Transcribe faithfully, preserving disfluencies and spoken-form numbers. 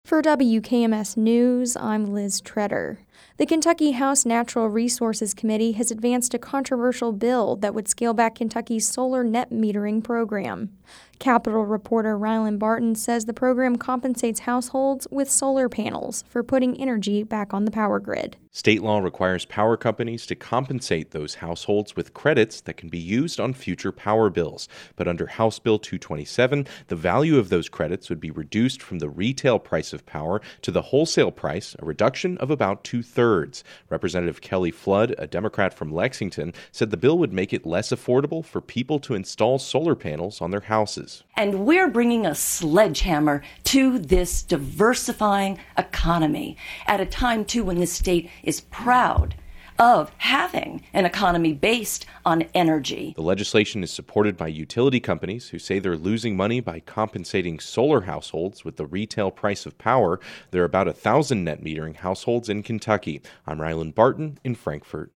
For W K M S News, I'm Liz Treader. The Kentucky House Natural Resources Committee has advanced a controversial bill that would scale back Kentucky's solar net metering program. Capitol reporter Rylan Barton says the program compensates households with solar panels for putting energy back on the power grid. State law requires power companies to compensate those households with credits that can be used on future power bills. But under House Bill two twenty-seven, the value of those credits would be reduced from the retail price of power to the wholesale price, a reduction of about two-thirds. Representative Kelly Flood, a Democrat from Lexington, said the bill would make it less affordable for people to install solar panels on their houses. And we're bringing a sledgehammer to this diversifying economy at a time, too, when this state is proud of having an economy based on energy. The legislation is supported by utility companies who say they're losing money by compensating solar households with the retail price of power. There are about a thousand net metering households in Kentucky. I'm Rylan Barton in Frankfort.